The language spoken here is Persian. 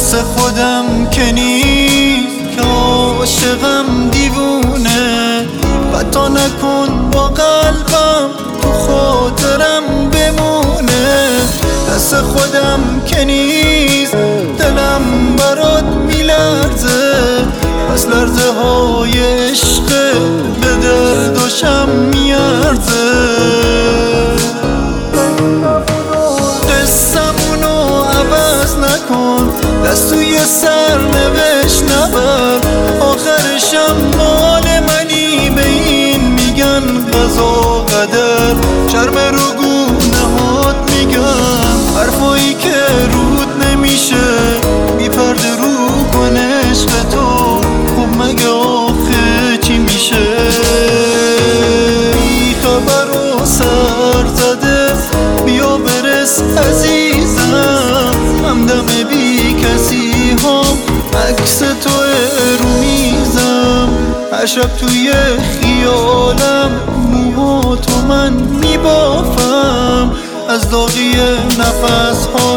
دست خودم که نیست که عاشقم دیوونه خطا نکن با قلبم تو خاطرم بمونه دست خودم که نیست دلم برات میلرزه از لرزه های عشق به درداشم میارزه قصمونو عوض نکن دست توی سرنوشت نبر آخرشم مال منی به این میگن قضا قدر شرم رو گونه‌هات میگن حرفایی که رود نمیشه میپرده رو کن عشق تو خب مگه آخه چی میشه بی خبر و سر زده بیا برس عزیزم همدم بی کسی ها عکس تو رو میزم هر شب توی خیالم موها تو من میبافم از داغی نفس ها